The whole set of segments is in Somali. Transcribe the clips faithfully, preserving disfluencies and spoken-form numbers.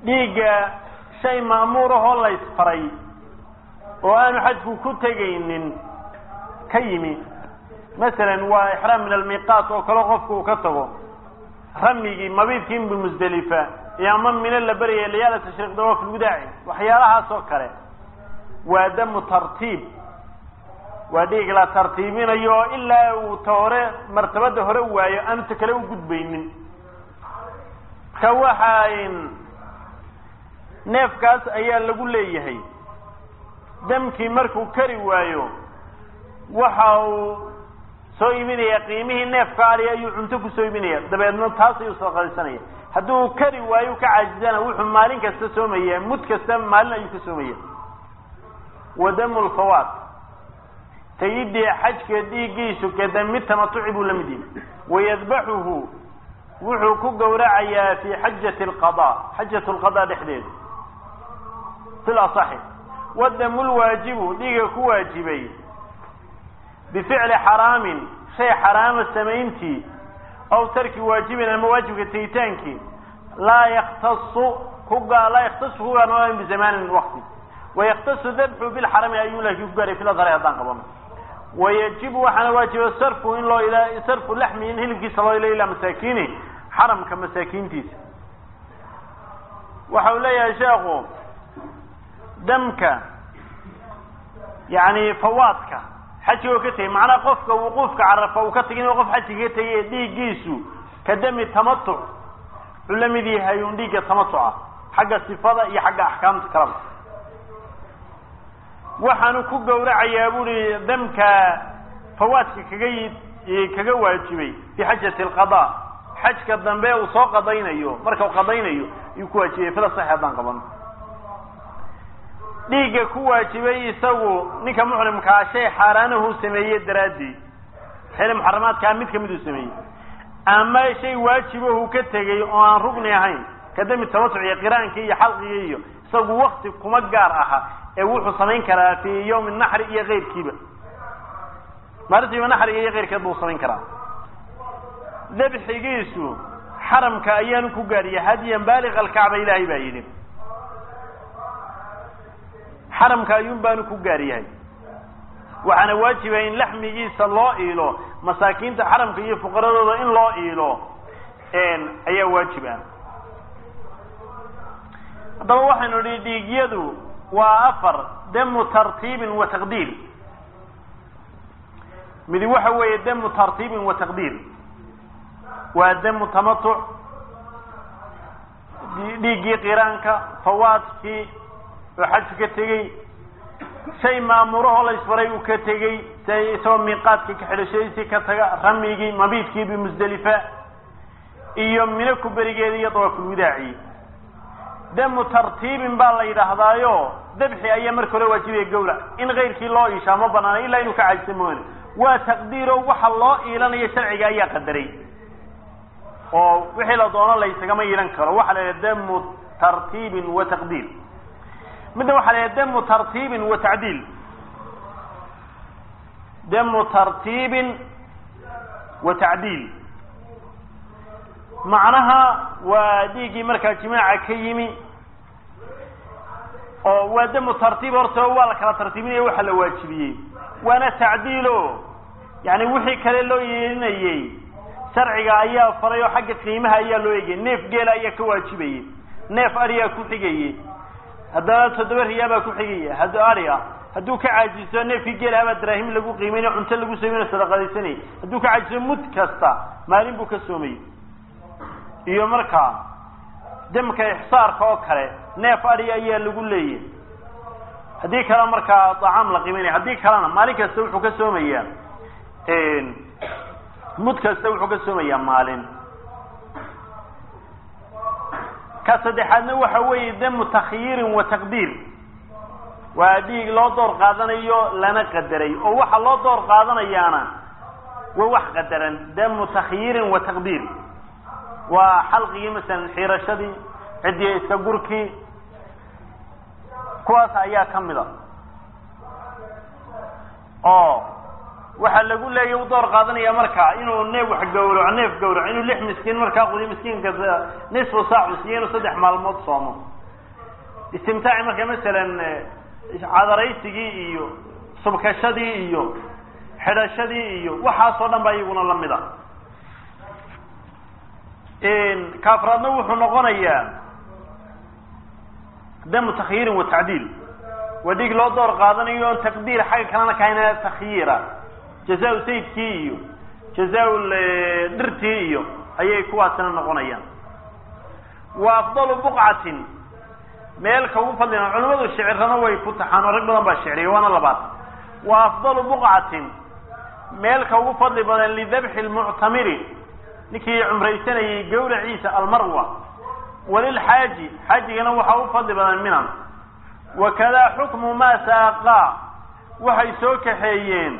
dhiigga shay ma'muur ah oo la isfaray oo aanu xajku ku tegaynin ka yimi مثلا وإحرام من الميقات وكلا قفك وكتبه رميجي مبيتين بمزدلفة يامن من اللبرية ليالة الشرق دوا في الوداعي وحيالها سكرة ودم ترتيب وديك لا ترتيبين أيوه إلا وتورى مرتبة هروا أنت كلو جد بينن كواحين نفكاس أيال لقول لي هي دم كي مركو كري وايو وحاو soo iibinaya qiimihii neefka ari ayuu cunto ku soo iibinaya dabeedna taas ayuu soo qadaysanaya hadduu kari waayo ka caajisana wuxuu maalin kasta soomeeyaa mud kasta maalin ayuu ka soomeeyaa wadamul fawat tayidi xajka dhiigiisu kadami tamatuci buu lamid yahay wayadbaxuhu wuxuu ku gowracayaa fi xajati alqada xajatu alqada dhexdeed sila sahih wadamul waajibu dhiiga ku waajibay بفعل حرام شيء حرام السمينتي أو ترك واجب أما واجب التيتانكي لا يختص هو لا يختص هو نوع بزمان الوقت ويختص ذبح بالحرام أيولا يفقر في الأظهر أيضا قبل ويجب وحنا واجب الصرف إن الله إلى صرف اللحم ينهل في صلاة إلى مساكينه حرم كمساكين تيس وحولي يا شيخ دمك يعني فواتك حجي وكتي معنا قفك ووقوفك عرفه وكتي وقف حجي كتي ديجيسو كدم التمتع علمي دي هيون ديجا تمتع حق الصفاده يا حق احكام الكرم waxaanu ku gowracaya buri damka fawaadka kaga kaga waajibay fi hajjati alqada hajka dambe uu soo qadaynayo marka uu qadaynayo uu ku waajibay fila saxaban qaban dhiiga ku waajibay isagu ninka muxrimka shay xaraanahu sameeyay daraadi xil muharramaadka mid kamid uu sameeyay ama shay waajibahu ka tagay oo aan rugni ahayn kadami tawasu iyo qiraanka iyo xalqiga iyo isagu waqti kuma gaar aha ee wuxuu sameyn karaa fi yawm an-nahr iyo qeyrkiiba martii an-nahr iyo qeyrkeed buu sameyn karaa dabxigiisu xaramka ayaan ku gaariya hadiyan baaliq al-kaaba ilaahi baa yidhi حرم كايون بانو كغاريhay waxana waajibay in laxmigiisa loo iilo masaakiinta xaramka iyo fuqaradooda in loo iilo een ayaa waajibaan hadaba waxaanu dhiigyadu waa afar dam tartiib wa taqdiir midi waxa weeye dam tartiib wa taqdiir waa dam tamattu dhiigi qiraanka fawaadki وحج كتجي شيء ما مره الله يسفره وكتجي شيء سو ميقات كحلشيسي كتجا رميجي مبيت كي بمزدلفة يوم منك بريجي يطوف الوداعي دم ترتيب بالله إذا هذايو ذبح أيام مركل واجبي الجولة إن غير كي الله يشام بنا إلا إنه كعجسمون وتقديره وحلا إلى أن يشرع جاي قدري أو وحلا دونا الله يسجم ينكر وحلا دم ترتيب وتقدير مده وحلا دم ترتيب وتعديل دم ترتيب وتعديل معناها وديجي مركز جماعة كيمي أو ودم ترتيب ورتوه لك ترتيبين وحلا واجبيه وانا تعديله يعني وحي كله ينيي شرعي ايا فريو حق قيمها ايا لو يجي نيف جيل ايا كواجبيه نيف اريا كخيجيه هذا تدبر هيابا كخيجيه هذا اريا هدو كعاجزو نيف جيل هبا دراهم لغو قيمين cunto lagu sameeyo sadaqadiisani hadu ka caajiso mud kasta maalin buu ka soomay iyo marka damka ihsaarka oo kale neef ariya ayaa lagu leeyahay hadii kala marka taam la qiimeeyay hadii kalena maalin kasta wuxuu ka soomayaa een mud kasta wuxuu ka soomayaa maalin ka saddexaadna waxa weeye dam takhyiir wa taqdiir waadi loo door qaadanayo lana qadaray oo waxa loo door qaadanayaana waa wax qadaran dam takhyiir wa taqdiir wa halqi mesela xirashadii cidii iska gurki kuwaas ayaa kamida oo waxa lagu leeyahay u door qaadanaya marka inuu neef wax gowraco neef gowraco inuu lix miskiin marka qodi miskiinka nisfu saac siiyeen saddex maalmood soomo istimtaaci marka masalan cadaraysigii iyo subkashadii iyo xidhashadii iyo waxaasoo dhan baa iyaguna lamid a kaafraadna wuxuu noqonayaa damu takhyiirin wa tacdiil waa dhig loo door qaadanayo oon taqdiir xagga kalena kahayna takhyiira jazaa sayidkii iyo jazaa dhirtii iyo ayay kuwaasina noqonayaan wa afdalu buqcatin meelka ugu fadlina culimadu shicirana way ku taxaan oo rag badan baa shicriya waana labaad wa afdalu buqcatin meelka ugu fadli badan lidabxi lmuctamiri ninkii cumraysanayay gawraciisa almarwa walilxaaji xaajigana waxaa u fadli badan minan wakadaa xukmu maa saaqaa waxay soo kaxeeyeen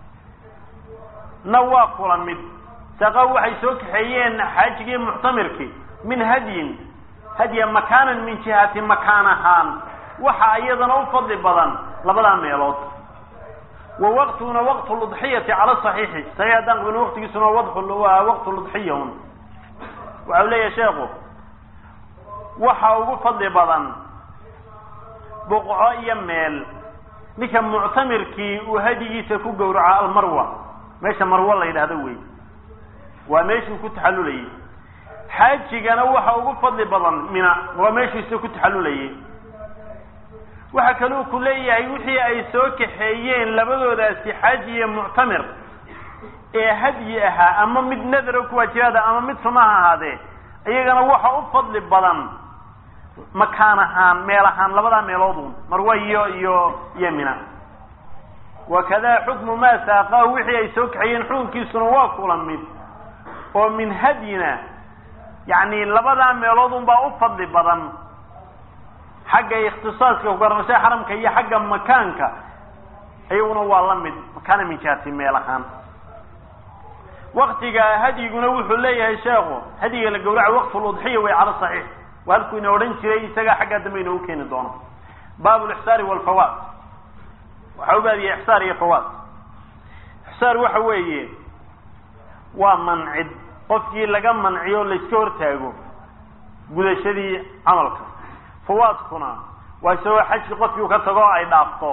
na waa kula mid saaqaa waxay soo kaxeeyeen xaajigii muctamirkii min hadyin hadya makaanan min jihati makaan ahaan waxa iyadana u fadli badan labadaa meelood wa waqtuna waqtu ludxiyati cala saxiixi saxiix haddaan qabin waqtigiisuna waa waqtu ludxiya un waxau leeyahay sheekhu waxa ugu fadli badan buqco iyo meel ninka muctamirkii uu hadigiisa ku gowraca almarwa meesha marwa la yidhaahdo wey waa meeshuu ku taxallulayay xaajigana waxa ugu fadli badan mina waa meeshiisa ku taxallulayay waxa kaluu ku leeyahay wixii ay soo kaxeeyeen labadoodaasi xaaji iyo muctamir ee hadyi ahaa ama mid nadaro kuwaajibaada ama mid sunaha ahaadee iyagana waxa u fadli badan makaan ahaan meel ahaan labadaa meeloodun marwa iyo iyo iyo mina wakadaa xukmu maa saaqaa wixii ay soo kaxeeyeen xukunkiisuna waa kula mid oo min hadyina yani labadaa meeloodun baa u fadli badan xagga ikhtisaaska kugarnashada xaramka iyo xagga makaanka iyaguna waa la mid makaana min jihati meel ahaan waktiga hadyiguna wuxuu leeyahay sheekhu hadyiga la gawraca waqtu ludxiya way cala saxiix waa halkuu ina odhan jiray isagaa xaggaa dambe inoogu keeni doono baabu lixsaari walfawaad waxaa u baadiyay ixsaar iyo fawaad ixsaar waxa weeye waa mancid qofkii laga manciyo layska hortaago gudashadii camalka fawaadkuna waa isagoo xajki qofkii uu ka tago ay dhaafto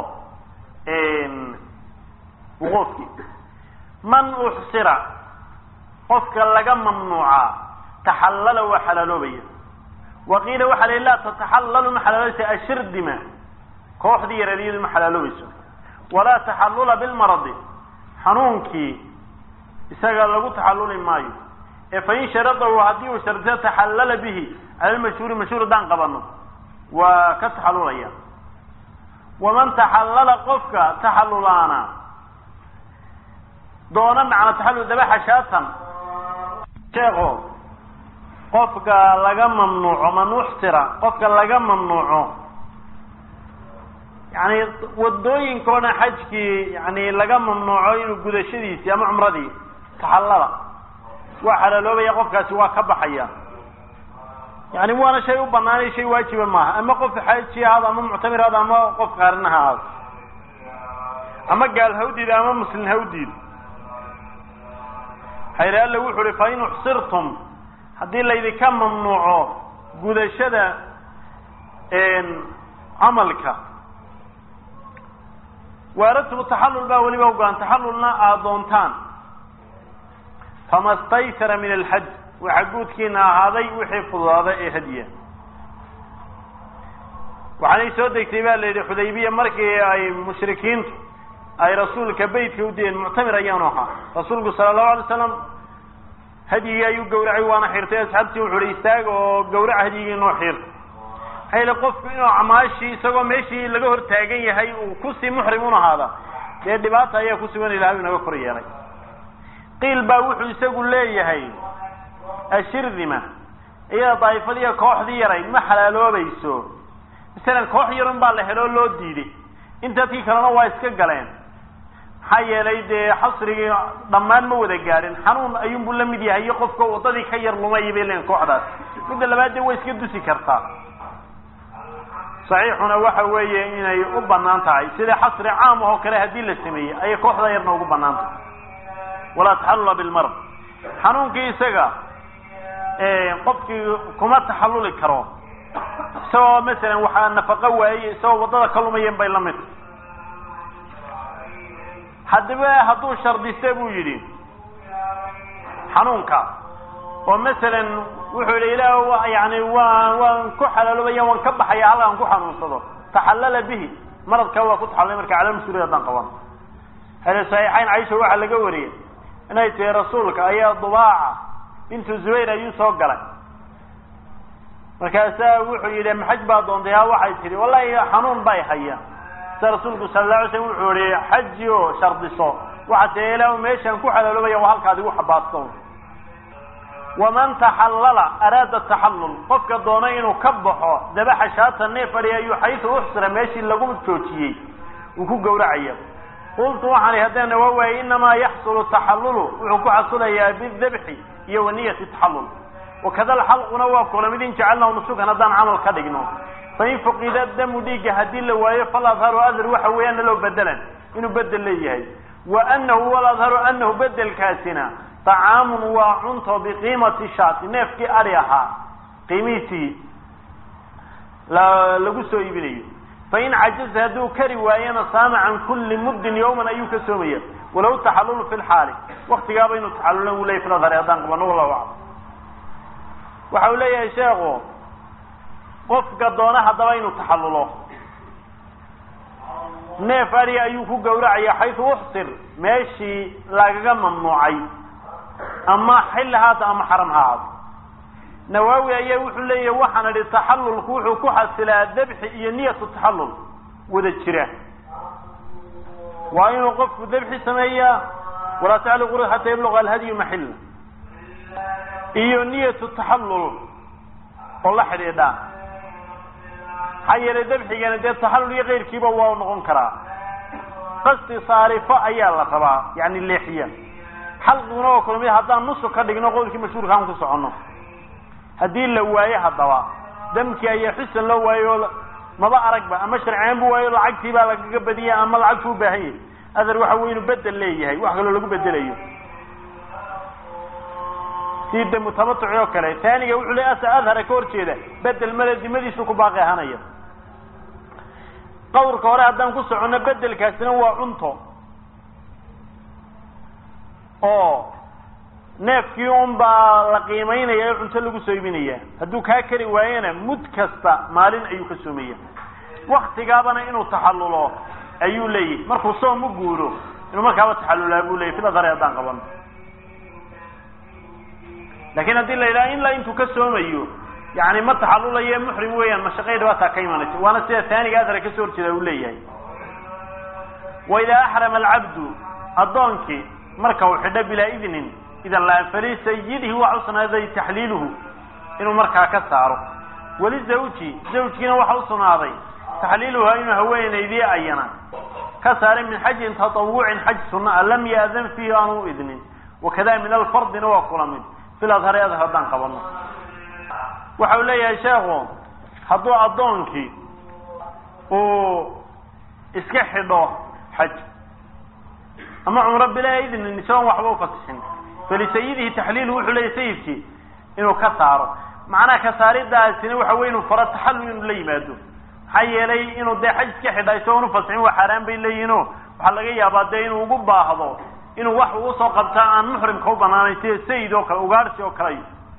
wuquufkii man uxsira qofka laga mamnuuca taxallala waa xalaaloobaya waqiila waxaa la laa tataxallalu ma xalaaloobaysa ashirdima kooxdii yareeryadu ma xalaaloobayso walaa taxallula bilmaradi xanuunkii isaga lagu taxalluli maayo ee fain sharadahu haddii uu shardiyo taxallala bihi cala lmashhuuri mashhuur haddaan qabano waa ka taxallulaya waman taxallala qofka taxallulaana doona macna taxallul dabaxa shaatan sheekho qofka laga mamnuuco man uxsira qofka laga mamnuuco yani wadooyinka o dhan xajkii yani laga mamnuuco inuu gudashadiisii ama cumradii taxallala waa xalaaloobaya qofkaasi waa ka baxaya yani waana shay u banaanay shay waajiba maaha ama qof xaaji ahaado ama muctamir ahaado ama qof qaarina ha ahaado ama gaal hawdiid ama muslim hawdiid hayre alle wuxu uhi fa in uxsirtum haddii laydinka mamnuuco gudashada camalka waaradtum taxallul baa weliba ogaan taxallulna aada doontaan fama staysara min alxaj waxa guudkiina ahaaday wixii fududaaday ee hadiya waxaanay soo degtay baa la yidhi xudaybiya markii ay mushrikiintu ay rasuulka beytka u diideen muctamir ayaanu ahaa rasuulku sala allahu alay slam hadyigii ayuu gawracay waana xirtay asxaabtii wuxu uhi istaaga oo gawraca hadyigii noo xiirta maxaa yili qofku inuu acmaashii isagoo meeshii laga hor taagan yahay uu kusii muxrim un ahaada dee dhibaata ayaa ku sugan ilahay inaga kor yeelay qiil baa wuxuu isagu leeyahay ashirdima iyada daa'ifadiiyo kooxdii yaray ma xalaaloobayso masalan koox yarun baa la heloo loo diiday intadkii kalena waa iska galeen maxaa yeelay dee xasrigii dhammaan ma wada gaadhin xanuun ayuunbuu la mid yahay iyo qofka wadadii ka yar lumay bay leeyiin kooxdaas midda labaad dee way iska dusi kartaa saxiixuna waxa weeye inay u banaan tahay sida xasri caam oo kale haddii la sameeyey ayay kooxda yarna ugu banaan tahay walaa taxallula bilmarad xanuunkii isaga qofkii kuma taxalluli karo سواء مثلا وحا نفقه واي سواء وضد كلمين بين لمد حد بقى هدو شرديسته بو يري حنونك ومثلا وحو الى يعني وان كحللوبيا وان كبخيا على ان كحنونسدو تحلل به مرض كوا كنت حلل marka calaam suuriya dan qaban hada sahihayn Aisha waxa laga wariyay inay tahay rasuulka ayaa Dubaaca bint Zubayr ayuu soo galay markaas wuxuu yiri maxaj baa doontay waxay tiri wallahi xanuun bay haya rasuulku sallallahu alayhi wasallam wuxuu yiri xajiyo shardiso waxa teelaa meeshan ku xalaloobay waa halka adigu xabaasto ومن تحلل أراد التحلل قفك دونه إنه كبحه ذبح شاة النفر يحيث أحسر ماشي لقوم التوتيي وكو قورعيه قلت وحني هدانا وهو إنما يحصل التحلل وحكو حصل يا بالذبح يونية التحلل وكذا الحلق نوى كل مدين جعلنا ونسوك ندان عمل قدقنا فإن فقد الدم ديك هدين لوايه فلا ظهر أذر وحويان لو بدلا إنه بدل ليه وأنه ولا ظهر أنه بدل كاسنا طعام وعنط بقيمة الشاة نفك أريحا قيمتي لا لقصوا يبني فإن عجز هدو كروايانا صام عن كل مد يوما أيوك سومية ولو تحلل في الحال وقت قابين تحلل ولا يفرض هريضان قبل الله وعب وحولي يا شيخو قف قدونا هدوين تحلله نفري أيوك قورعي حيث أحصر ماشي لاقا ممنوعي أما حل هذا أما حرم هذا نواوي أيه وحليه وحنا للتحلل كوحو كحصل الذبح نية التحلل وذا الشريع وأين وقف ذبح سمية ولا تعلق غير حتى يبلغ الهدي محل إيه نية التحلل والله حريدا حي للذبح يعني ده التحلل يغير كيبا ونغن كرا قصد صارفة أيه الله طبعا يعني الليحية حلقنا وكلمي هذا نص كدغنا قولكي مشهور كان ku socono hadii la waayo hadaba damki ay xisan la waayo maba aragba ama sharciyeen buu waayo lacagtii baa laga badiyaa ama lacag uu baahan adar waxa weyn bedel leeyahay wax kale lagu bedelayo sida mutamattici kale taaniga wuxuu leeyahay adhar ka horjeeda bedel maladimadiisu ku baaqay hanaya qowrka hore hadan ku socono bedelkaasina waa cunto oo neefkii un baa la qiimeynaya cunto lagu soo iibinaya hadduu kaa kari waayena mud kasta maalin ayuu ka soomeeya waqtigaabana inuu taxallulo ayuu leeyahay markuu soo mu guuro inuu markaaba taxallulaa buu leeyahay fida dareedaan qaban laakiin haddii la yidhaha in la intuu ka soomayo yani ma taxallulayo muxrim weeyaan mashaqay dhibaataa ka imanaysa waana sida taaniga adara ka soo horjeeda uu leeyahay waidaa axrama alcabdu addoonkii marka uu xidho bilaa idnin idan la fali sayyidihi wa usnaaday tahliiluhu inuu markaa ka saaro wali zawji zawjina waxa u sugnaaday tahliiluhu inuu haweenaydii ayana ka saaray min hajjin tatawwu'in hajj sunna lam ya'zan fihi anu idnin wakada min al-fard wa qulamin fil adhar hadaan qabano waxa uu leeyahay sheekhu hadduu addoonkii uu iska xidho hajj أما عمر بلا إذن النساء وحبوا فتحين فلسيده تحليل وحلي سيدك إنه كساره معناه كساره ده سنة وحوينه فرد تحلل لي مادو حي لي إنه ده حج كحدا يسونه فتحين وحرام بيلينه وحلقي يا بعدين وجبا هذا إنه وح وصق بتاع محرم كوبنا نسي سيد وكل وجارسي وكلاي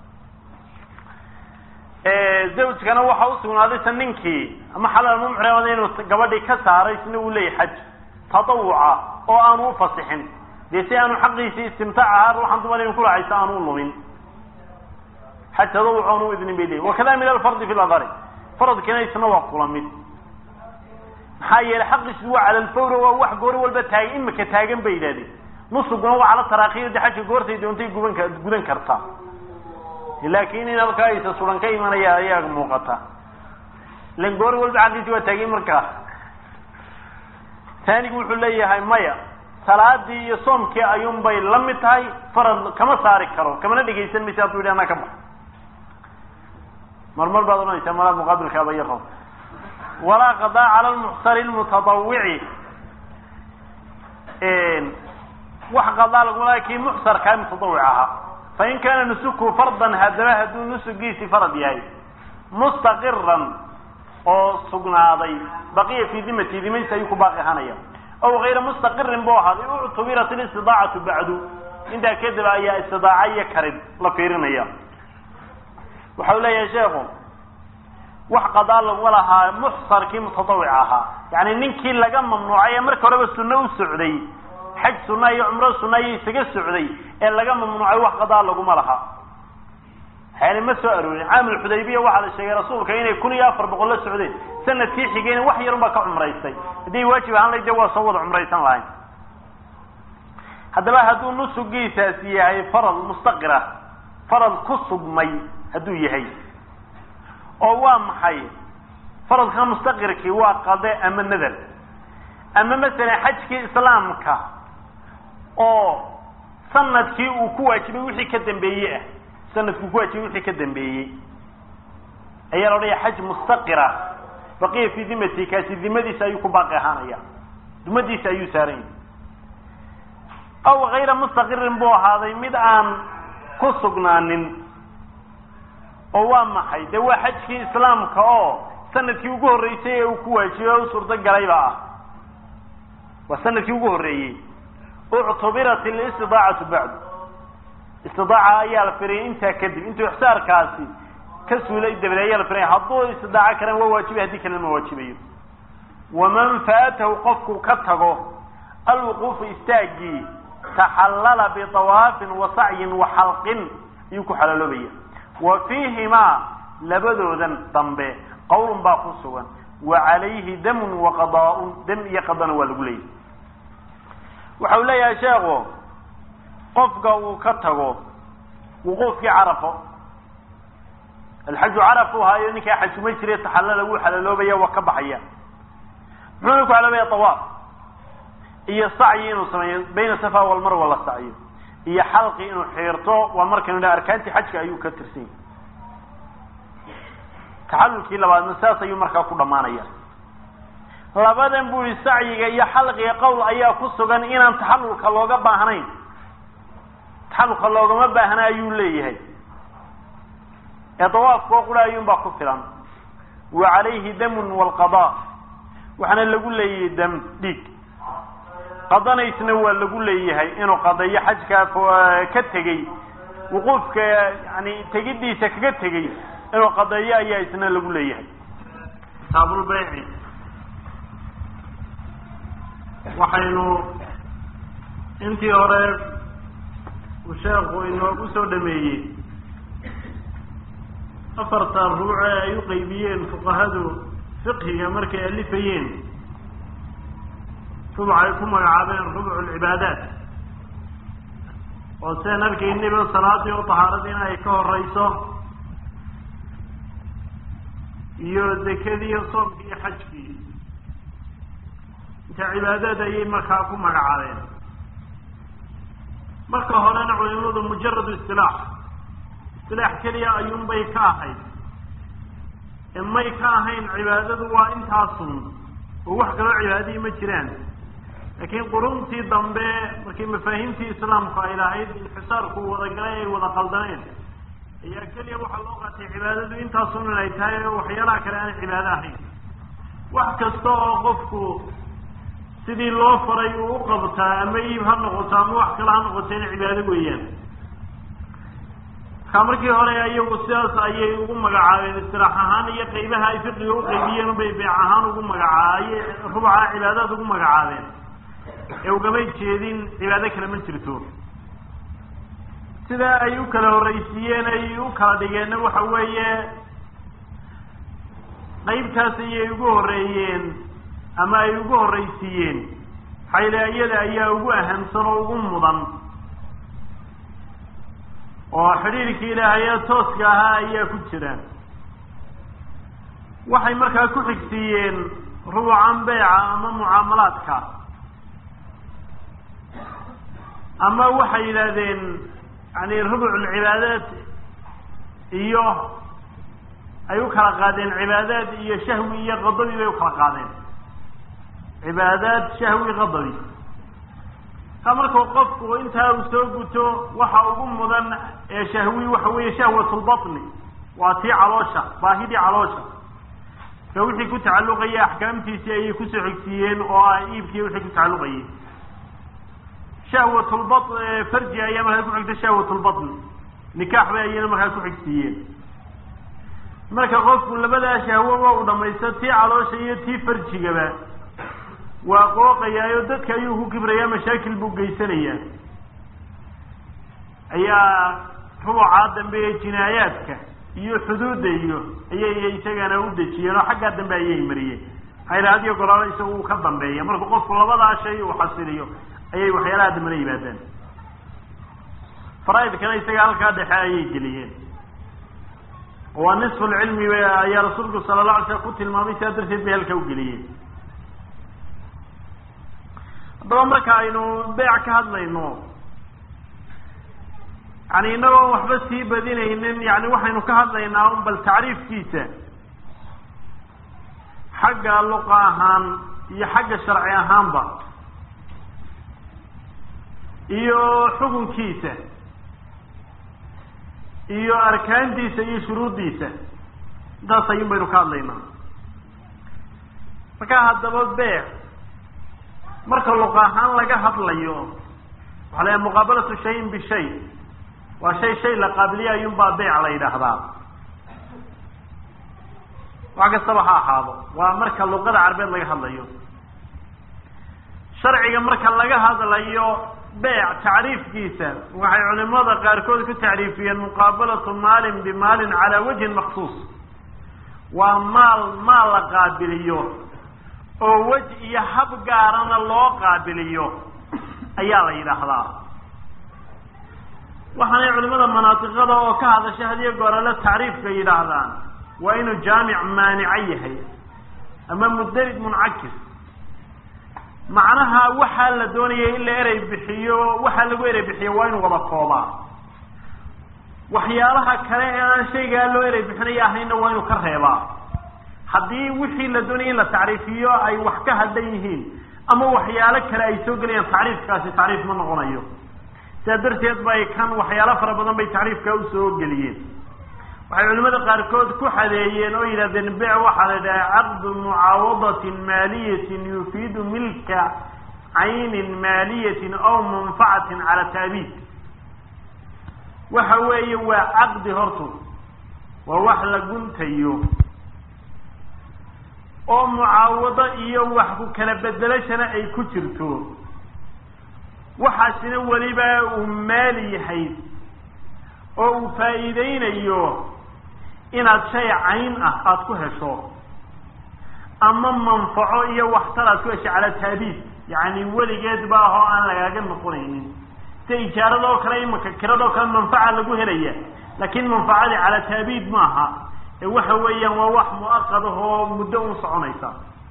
زوج كان وحوس من هذا سننكي أما حلال ممحرم هذا إنه قبل كساره يسنه ولي حج تطوعا oo aanu fasixin deesay aanu xaqiisi istimtaaca ruuxan dumarin ku raacaysa aanu lumin hatta duu aanu idin biilay wa kala min al-fard fi al-adhar farad kana isna waa kulamid hay'al xaqiisi waa ala al-fawr wa wax goor walba taag imka taagan baydaadi nusuguna waa ala taraaqiid xaj goortay doontay guban ka gudan karta laakiin in alkaayisa suran ka imanaya ayaa muuqata lan goor walba xaqiisi waa taagin markaa ثاني يقول لي هاي مايا صلاة دي صوم كي أيوم باي لم تهاي فرض كما صارك كرو كما ندي يسمي مثال أنا كم مرمر بعضنا يسمى مقابل خابي يخاف ولا قضاء على المحصر المتطوع إن وح قضاء لكن محصر كان متطوعها فإن كان نسكه فرضا هذا هدو نسك جيسي فرض ياي mustaqiran oo sugnaaday baqiya fi dhimati dhimaysa ayuu ku baaqi ahaanaya aw ghayra mustaqirin buu ahaaday uctubirat al-istidaacatu ba'du inta kadib ayaa istidaaca karid la fiirinaya waxa uu leeyahay sheekhu wax qadaal wala ha muhsarki mutatawwicaha yani ninkii laga mamnuucay marka hore sunna u socday xaj sunna iyo umra sunna iyo isaga socday ee laga mamnuucay wax qadaal lagu malaha hayna ma soo aroorin aamil xudaybiya waxa la sheegay rasuulka inay kun iyo afar boqol la socdeen sanadkii xigeen wax yar ba ka umraystay hadii waajib ahaan la jawaab soo wada umraysan lahayn hadaba haduu nusugiisa yahay farad mustaqira farad kusubmay haduu yahay oo waa maxay faradka mustaqirki waa qada ama nadar ama mesela xajki islaamka oo sanadkii uu ku waajibay wixii ka dambeeyay sanadkii ku waajibay wixii ka dambeeyay ayaa la leeyahay xaj mustaqira baqiya fi dhimati kaasi dhimadiisa ayuu ku baaqi ahaanaya dhimadiisa ayuu saaran aw ghayra mustaqirin buu ahaaday mid aan ku sugnaanin oo waa maxay de waa xajkii islaamka oo sanadkii ugu horeeyay ee uu ku waajibay oo suurta galay baa waa sanadkii ugu horeeyay uctubirat al-istidaacatu ba'd istidaaca ayaa la firay inta kadib intuu ihsaarkaasi ka suulay dabalaya la firay hadduu istidaaca karan waa waajib hadii kale ma waajibayo waman faatahu qofku ka tago al-wuquf istaagi tahallala bi tawaaf wa sa'i wa halqin yuku halalobaya wa fiihima labadoodan dambe qawlun ba ku sugan wa alayhi damun wa qadaa'un dam yaqdan wa lagulay waxa uu leeyahay sheekhu qofka uu ka tago wuqufki arafo الحج عرفوا هاي انك حج ما يجري تحلل ابو حللوبيا وكبحيا منو كحلوبيا طواف هي سعي انه سمي بين الصفا والمروه ولا سعي هي حلق انه خيرته ومركن الى اركانتي حجك ايو كترسين تحللكي لبعض الناس ايو marka ku dhamaanaya labadan buu sacyiga iyo xalqiga qowl ayaa ku sugan inaan taxallulka looga baahnayn taxallulka looga ma baahna ayuu leeyahay طواف وقلا ينبع كفرا وعليه دم والقضاء وحنا نقول لي دم ديك قضانا يسنوى نقول لي هي إنه قضية حجك كتجي وقوفك يعني تجدي سكت تجي إنه قضية هي يسنى نقول لي هي صابر البيعي وحينو أنت أرى وشاف إنه أبو دمية أفرت الربع يقيبين فقهاء فقهي مركي ألفين ربع يكون عابين ربع العبادات وسنركي النبي الصلاة وطهارتنا يكون رئيسه يذكري يصوم في حجك انت عبادات أي مركاكم مرعابين مركا هنا نعلم مجرد استلاح سلاح كليا أيون بي كاهين إما يكاهين عبادة وإن تاصن ووحكا عبادي مجران لكن قرمتي ضمبي لكن مفاهيمتي إسلام قائلة عيد انحسار قوة ضقائي وضقلدين هي كليا وحا لغة عبادة وإن تاصن الأيتاية وحيالا كلان عبادة حين وحكا استوى غفكو سيدي الله فري وقبتا أما يبهر نغطان وحكا لها نغطين عبادة ويان كامركي هوري ايو سياس ايي ugu magacaabeen istiraax ahaan iyo qaybaha ay fiqiga u qaybiyeen bay bay ahaan ugu magacaayay rubaca cibaadad ugu magacaabeen ee uga bay jeedin cibaado kale ma jirto sida ay u kala horeysiyeen ay u kala dhigeen waxa weeye qaybtaas ay ugu horeeyeen ama ay ugu horeysiyeen xaylaayada ayaa ugu ahamsan oo ugu mudan oo xiriirkii ilaahay tooska ahaa ayaa ku jira waxay markaa ku xigsiiyeen ruucan bay'a ama mucaamalaadka ama waxay yiraahdeen yani rubucul cibaadaat iyo ay u kala qaadeen cibaadaad iyo shahwi iyo qadabi bay u kala qaadeen cibaadaad shahwi qadabi kamarka qofku inta uu soo guto waxa ugu mudan ee shahwi waxa weeye shahwatul batni واتي علوشة باهدي علوشة فوحي كنت تعلقية أحكامتي سيئي كسحكسيين وآئيبكي وحي كنت تعلقية شهوة البطن فرجي أيامها يكون عند شهوة البطن نكاح بأيامها يكون حكسيين marka qofku labada shahwa uu dhameystay caloosha tii farjiga waa qooqayayo dadka ayuu ku kibraya mashaakil buu geysanaya ayaa ruuxa dambe jinaayaadka iyo xuduudda iyo ayay isagana u dajiyeen oo xagga dambe ayay mariyeen hayraadiyo golaal isagu ka dambeeya marka qofku labada shay uu xasiliyo ayay waxyaalaha dambe yimaadaan faraa'idkana isaga halka dhexe ayay geliyeen ونصف العلم يا رسول الله صلى الله عليه وسلم قلت المامي سادر سيد بها الكوكلية طبعا مركا انه بيع كهذا انه يعني انه وحبسي بدين يعني وحي كهذا انه بل تعريف كيسة حق اللقاء هام هي حق الشرعي هام با iyo xukunkiisa iyo arkaantiisa iyo shuruudiisa intaas ayuun baynu ka hadlaynaa marka haddaba beec marka luqa ahaan laga hadlayo waxaa la muqaabalatu shayin bishay waa shay shay la qaabiliya ayuun baa beec la yidhaahdaa wax kastaba ha ahaado waa marka luqada carabeed laga hadlayo sharciga marka laga hadlayo بيع تعريف كيسا وحي علماء قاركود كتعريفيا مقابلة مال بمال على وجه مخصوص ومال مال قابليو او وجه يحب قارنا الله قابليو ايالا يدخلا وحي علماء مناطق هذا وكهذا شهدية قرأ تعريف كيداهدان وإنه جامع مانعيه أما مدرج منعكس معناها waxa la doonayay in la eray bixiyo waxa lagu eray bixiyo waa in wada koobaa waxyaalaha kale ee aan shayga loo eray bixinayo ahayna waa inuu ka reebaa hadii wixii la doonayay in la taariifiyo ay wax ka hadan yihiin ama waxyaalo kale ay soo galayaan taariifkaasi taariif ma noqonayo sadarteed bay kan waxyaalo fara badan bay taariifka u soo galiyeen waxay culimada qaarkood ku xadeeyeen oo yiraahdeen beec waxa la dhahaa aqd muaawadatin maaliyatin yufiidu milka aynin maaliyatin aw manfa'atin ala taabid waxa weeye waa aqd horto waa wax la guntayo oo muaawada iyo wax ku kala bedelashana ay ku jirto waxaasina waliba uu maali yahay oo uu faa'iideynayo inaad shay cayn ah aad ku hesho ama manfaco iyo waxtar aad ku hesho ala taabid yani waligeed baa oo aan lagaaga noqonaynin si ijaarada oo kale imaka kirada oo kale manfaca lagu helaya laakiin manfacada ala taabid maaha ee waxa weeyaan waa wax muaqad oo muddo u soconaysa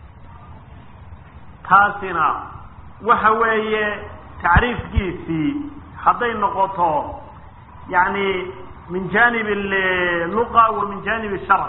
taasina waxa weeye taariifkiisi haday noqoto yani من جانب اللغة ومن جانب الشرع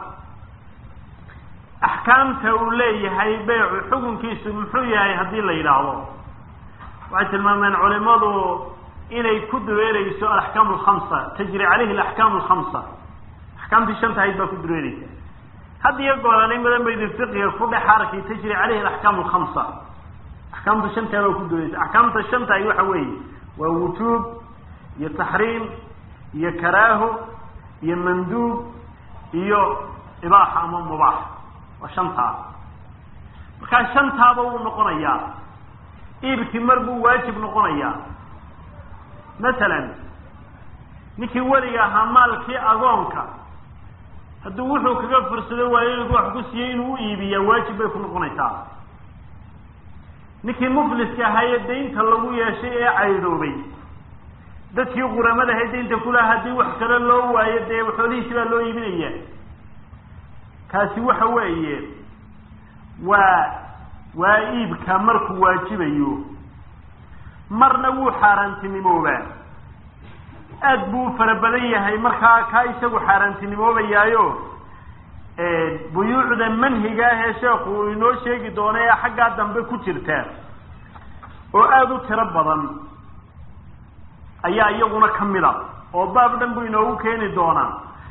أحكام تولي هاي بيع حكم كيس محوية هذه اللي يلاحظوا وعند المؤمن علماء إن يكد ويري سؤال الأحكام الخمسة تجري عليه الأحكام الخمسة أحكام دي شمت هاي بكد ويري هذه يقول أنا مثلا بيد الفقه يفضل حركي تجري عليه الأحكام الخمسة أحكام دي شمت هاي بكد ويري أحكام دي شمت هاي وحوي ووجوب يتحريم iyo karaaho iyo manduub iyo ibaaha ama mubaax wa shanta marka shanta buu noqonayaa iibki marbu waajib noqonayaa مثلا ninkii waliga ahaa maalkii agoonka hadduu wuxuu kaga fursado waayo wax ku siiyay inuu iibiyo waajib bay ku noqonaysaa ninkii mufliska ahaa deynta lagu yeeshay ee caydoobay dadkii quramada haydeynta kula hadii wax kale loo waayo dee xoolihiisa baa loo iibinaya kaasi waxa weeye waa waa iibka markuu waajibayo marna wuu xaaraantinimooba aad buu farabadan yahay markaa ka isagu xaaraantinimoobayaayo ee buyuucda manhiga ah ee sheekhu inoo sheegi doona ee xagga dambe ku jirta oo aad u tiro badan ayaa iyaguna kamida oo baab dhan buu inoo keeni doona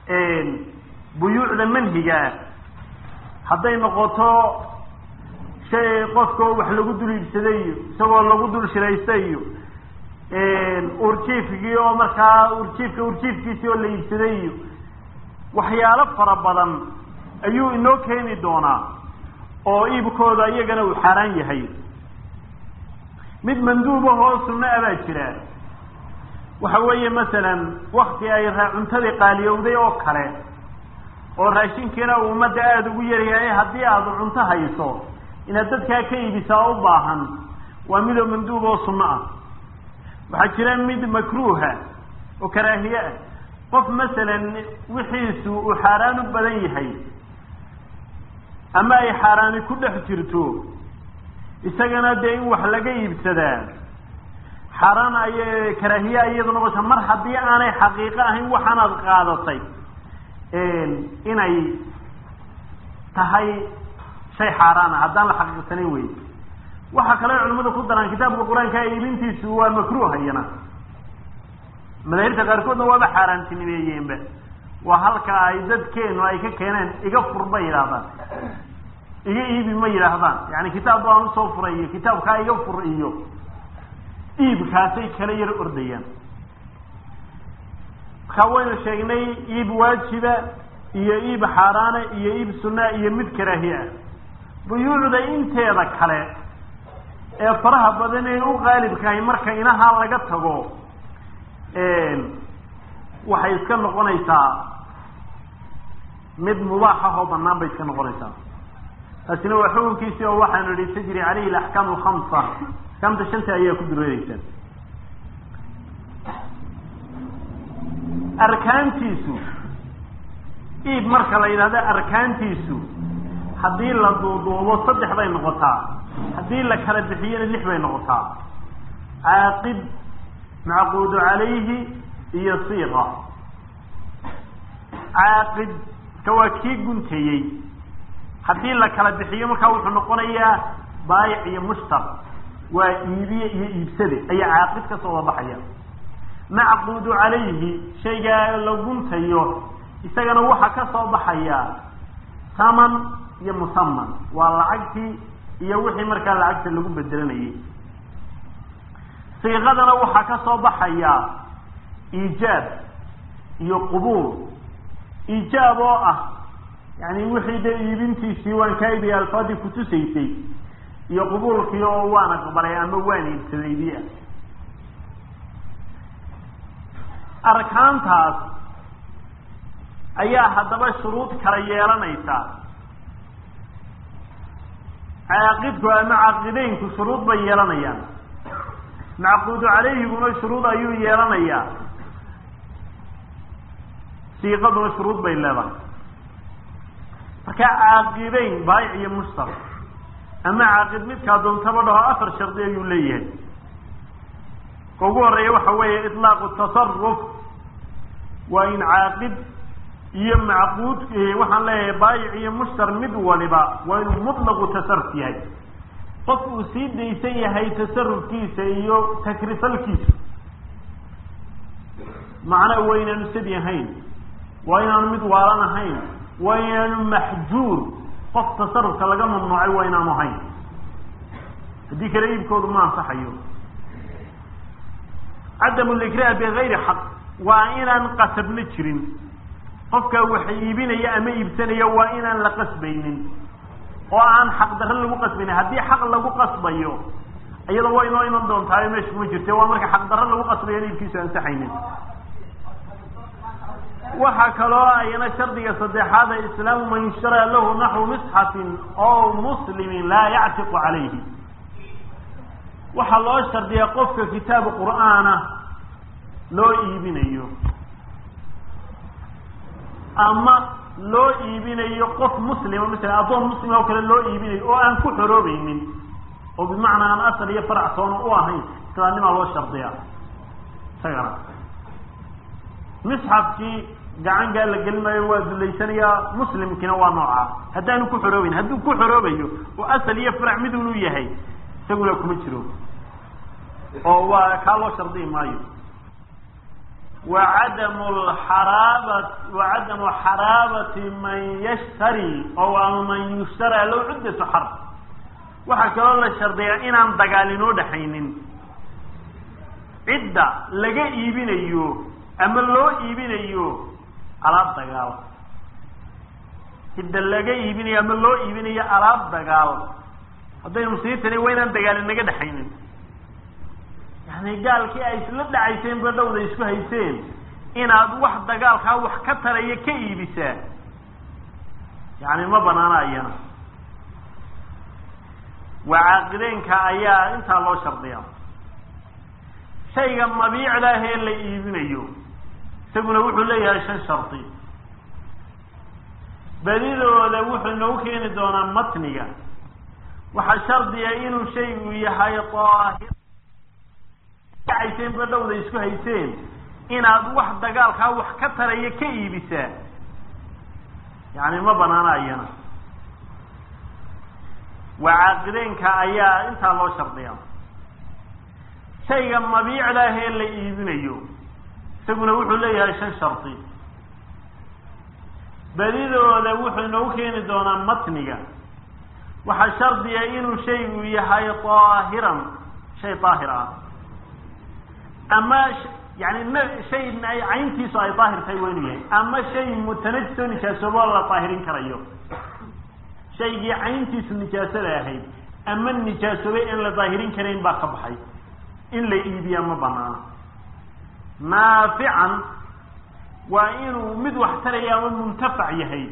buyuucda manhiga hadday noqoto shay qofkoo wax lagu dul iibsaday iyo isagoo lagu dul shiraystay iyo urjiifkii oo markaa urjiifka urjiifkiisii oo la iibsaday iyo waxyaalo fara badan ayuu inoo keeni doonaa oo iibkooda iyagana uu xaaraan yahay. mid manduubahoo sunno ah baa jira, waxa weeye masalan wakti ay cuntadii qaaliyowday oo kale oo raashinkiina uu ummadda aada ugu yaryahay, haddii aada cunto hayso inaad dadkaa ka iibisaa u baahan, waa midoo manduub oo sunno ah. waxaa jira mid makruuha oo karaahiye ah, qof masalan wixiisu uu xaaraan u badan yahay ama ay xaaraani ku dhex jirto, isagana dee in wax laga iibsadaa xaaraan ay karaahiye iyadu noqota, mar haddii aanay xaqiiqo ahayn waxaanaad qaadatay inay tahay shay xaaraana haddaan la xaqiiqsanayn wey. waxa kale culimadu ku daraan kitaabka qur-aanka iibintiisu waa makruuh iyana, madaahibta qaarkoodna waaba xaaraantinimeeyeenba. waa halka ay dadkeenu ay ka keeneen iga fur bay yidhaahdaan, iga iibi ma yidhaahdaan. yani kitaab baan usoo furay iyo kitaabkaa iga fur iyo iibkaasay kala yar ordayaan. markaa waynu sheegnay iib waajiba iyo iib xaaraana iyo iib sunna iyo mid karaahiye ah. buyuucda inteeda kale ee faraha badan ee u qaalibkahay marka inahaa laga tago waxay iska noqonaysaa mid mubaax ah oo banaan bay iska noqonaysaa. taasina waa xukunkiisii oo waxaanu idhi tajri caleyhi alaxkaam alkhamsa, axkaamta shanta ayaa ku dureereysa. arkaantiisu iib marka la yidhahdo arkaantiisu haddii la duuduubo saddex bay noqotaa, haddii la kala bixiyana lix bay noqotaa. caaqid, macquudu calayhi iyo siiqa. caaqid ka waa kii gunteeyey, haddii la kala bixiyo markaa wuxuu noqonayaa baayic iyo mushtar, waa iibiye iyo iibsade ayaa caaqid ka soo wadabaxaya. macquudu calayhi shaygaa la guntayo isagana waxaa ka soo baxaya saman iyo musaman, waa lacagtii iyo wixii markaa lacagta lagu bedelanayay. siiqadana waxaa ka soo baxaya iijaab iyo qubuul. iijaab oo ah yani wixii dee iibintiisii waan kaa iibiya alfaadii kutusaysay, iyo qubuulkii oo waan aqbalay ama waan iibsadaydiia. arkaantaas ayaa haddaba shuruud kala yeelanaysa. caaqidku ama caaqideynku shuruud bay yeelanayaan, macquudu calayhiguna shuruud ayuu yeelanayaa, siiqaduna shuruud bay leedahay. marka caaqideyn baayic iyo mushtar ama caaqid midkaa doontaba dhaho afar shardi ayuu leeyahay. ka ugu horeeya waxa weeye itlaaqu tasaruf, waa in caaqid iyo macquud waxaan leeyahay baayic iyo mushtar mid waliba waa inuu mutlaqu tasaruf yahay, qof uu sii daysan yahay tasarufkiisa iyo takrifalkiisa. macnaa waa inaanu sadi ahayn, waa inaanu mid waalan ahayn, waa inaanu maxjuur, qof tasarufka laga mamnuucay waa inaanu ahayn, haddii kale iibkoodu ma ansaxayo. cadamu likraah bigayri xaq, waa inaan qasabna jirin. qofka wax iibinaya ama iibsanaya waa inaan la qasbaynin oo aan xaq darro lagu qasbaynin. haddii xaq lagu qasbayo iyada waa inoo iman doontaa meesha kuma jirte, waa marka xaq darro lagu qasbayo in iibkiisu ansaxaynin. waxaa kaloo ayana shardiga saddexaada islaamu man yushtara lahu naxwu misxafin oo muslimin laa yactiqu calayhi. waxaa loo shardiyaa qofka kitaab qur'aana loo iibinayo ama loo iibinayo qof muslima, masalan addoon muslima oo kale loo iibinayo oo aan ku xoroobaynin, oo bimacnaa aan asal iyo farac toona u ahayn, islaamnimaa loo shardiyaa. isagana misxafkii gacangaa la gelinayo waa dullaysanayaa, muslimkiina waa noocaa haddaanu ku xoroobayn. hadduu ku xoroobayo oo asal iyo farac mid unu yahay isaguna kuma jiro oo waa kaa loo shardiyi maayo. وعدم الحرابة وعدم حرابة من يشتري أو من يشترى لو عدة حرب وحكى الله الشرطية إن عن دقالينو دحينين عدة لقى إيبين أيو أما لو إيبين أيو على الدقال عدة لقى إيبين أيو أما لو إيبين أيو على الدقال هذا المسيطة وين عن دقالين لقى دحينين يعني قال كي أي سلطة عيسين بدو ذا يسكو هيسين إن هذا واحد قال كا واحد كتر يكي بسا يعني ما بنانا أيانا وعاقدين كأيا انت الله شرطيا شيئا مبيع له اللي يبين أيوه تقول وحو ليها شن شرطي بديلو لوحو نوكين دونا متنيا وحا شرطي إنه شيء يحي طاهر عيسين بدو ذا يسكو هيسين إن هذا واحد قال كا واحد كتر يكي بسا يعني ما بنانا أيانا وعاقدين كأيا انت الله شرطيا شيئا مبيع له اللي يبين أيوه تقول وحو ليها شن شرطي بديلو لوحو نوكين دونا متنيا وحا شرطي إنه شيء يحي طاهرا شيء طاهرا أما يعني شيء عينتي صاي طاهر تيوانيه أما شيء متنجس نجاسة والله طاهرين كريو شيء عينتي نجاسة لاهي أما النجاسة إن لطاهرين كرين باقى بحي إن لإيبيا مبنى نافعا وإنه مدوح تريا ومنتفع يهي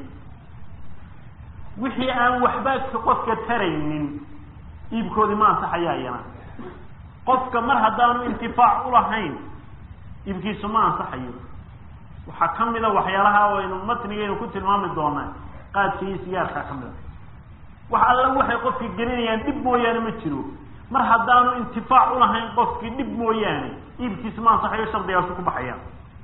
وحي أن وحبات قفك ترينين إيبكو دي ما صحياينا قفك مرهدان انتفاع ولهين يبكي سمان صحيح وحكم له وحيالها وإنه متنين وكنت المام الدوما قاد في سيار حكم له وحالا وحي قفك الجنين دب موياني متشلو مرهدان انتفاع ولهين قفك دب موياني يبكي سمان صحيح شرط ياسوك بحيان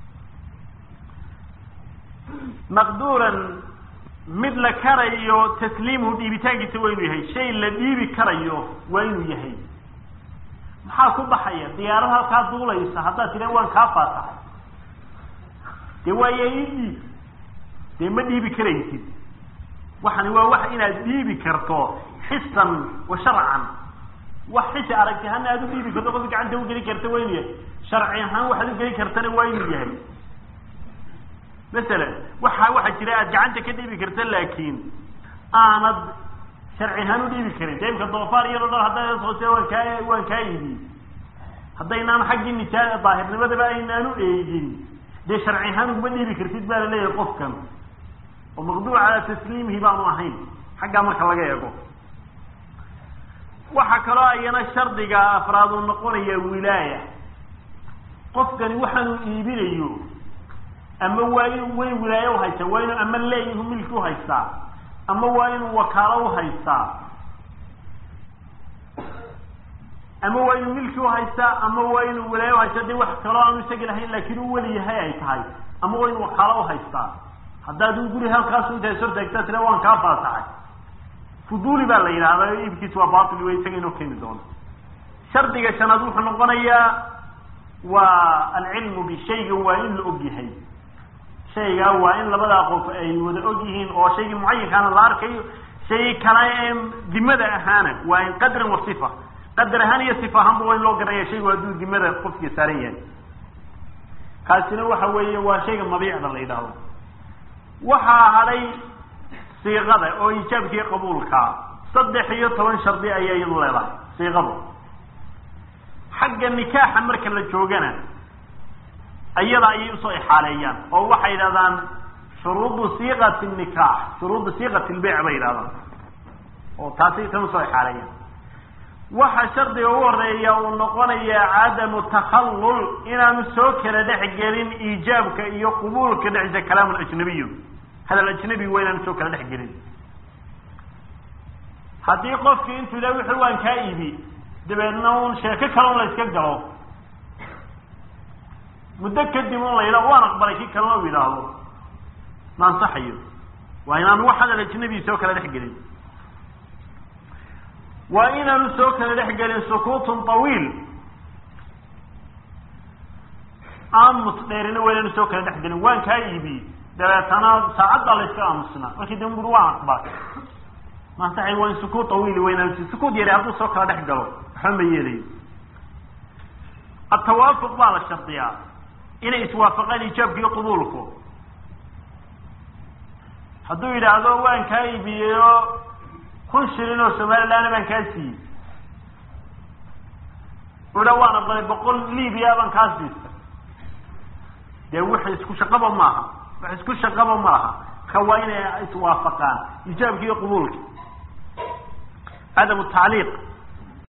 مقدورا مثل كريو تسليمه ديبتاقي سوينه يهي شيء الذي بكريو وينه يهي maxaa ku baxaya diyaaradaha ka duulaysa hadda tireen waan ka faatahay de waayay de ma dhiibi karaysid waxani waa wax inaad dhiibi karto xisan wa sharcan wax xisi aragti hana aad dhiibi karto qof gacanta u gali karto weeyay sharci ahaan waxa la gali kartana waa inuu yahay mesela waxa waxa jira aad gacanta ka dhiibi karto laakiin aanad شرعي هانو ديبي كرين دايما كالضوفار يرودر حتى يسوسي وان وان كايدي حتى ينام حق النساء ظاهر لماذا بقى ينانو ايجين دي شرعي هانو كما ديبي كرتيد بقى لليه قفكا ومقدوع على تسليمه بقى نوحين حقا مركا لقا يقف وحكا رأينا الشرطي أفراد النقول هي ولاية قفكا وحنو ايبين ايو اما وين ولاية وهيسا وين اما اللي هم ملكو هيسا أما وين وكالو هيسا أما وين ملكو هيسا أما وين ولايو هيسا دي واحد كلام يسجل هين لكن ولي هي أي تهاي أما وين وكالو هيسا حتى دو يقولي هالكاس وده يصير دكتور روان كافة تاعي فضولي بالله هذا يبكي سوا باطل ويسجل إنه كين دون شرطي عشان أروح النقطة والعلم بالشيء وإن الأجهي شيء هو إن لبدا قف أي وذوجهن أو شيء معين كان الله أركي شيء كلام دمدة أهانة وإن قدر وصفة قدر هني صفة هم وين لو قرأ شيء ودو دمدة قف يساريا قال هو حوي وشيء مبيع الله يداه وحى علي صيغة أو يجاب في قبولك صدق يطلع شرطي أي يضل صيغة حق النكاح أمرك اللي تشوجنا أيضا يصير حاليا أو واحد هذا شروط صيغة النكاح شروط صيغة البيع بين هذا أو تاسيس يصير حاليا waxa shardi ugu horeeya uu noqonayaa aadamu takhallul inaan soo kala dhaxgelin iijaabka iyo qabuulka dhacda kalaam ajnabiy hada ajnabi weynaan soo kala dhaxgelin hadii qofkii intuu la wixii waan ka iibi dabeedna uu sheeko kale la iska galo muddo kadib uu leeyahay waan aqbalay kii kale oo yiraahdo ma saxiyo waa inaan wax hada ajnabi soo kala dhaxgelin وإن نسوك لحقل سكوت طويل aamus dheerina wayna soo kala dhaxgelin waan ka iibi dabeetana saacad la iska aamusna markii dambe waa aqbal ma tahay waan sukuut طويل wayna sukuut yari hadduu soo kala dhaxgalo xama yeelay التوافق على الشرطية إن يتوافقان إيجابك قبولك hadduu yidhaahdo waan kaa iibiyeyo kun shilin oo somaliland baan kaa siiyey udha waan aqbalay boqol libiya baan kaa siistay dee wixii isku shaqaba maaha wax isku shaqaba maaha ka waa inay iswaafaqaan iijaabki iyo qabuulki cadamu tacliiq